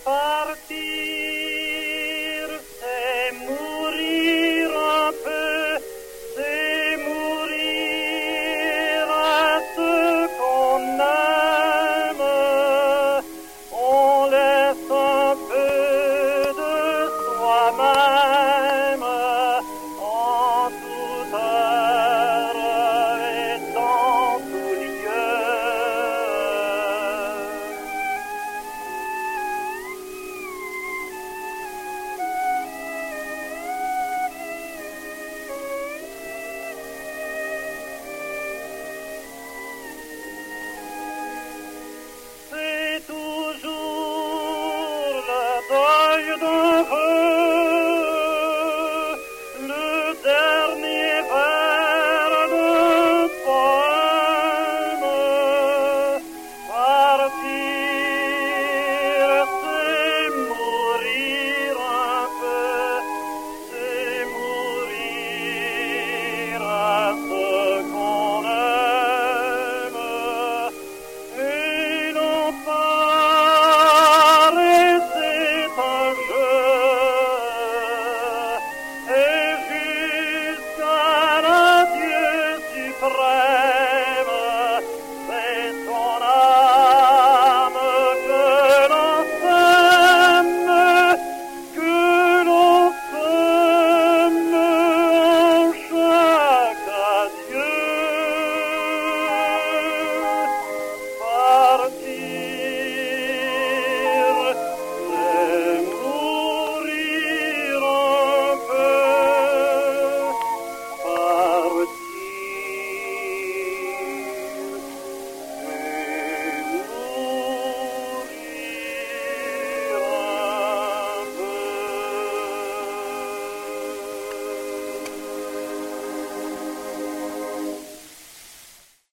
Partir, c'est mourir un peu, c'est mourir à ce qu'on aime. On laisse un peu de soi-même en toute heure et dans tout lieu. C'est toujours le deuil d'un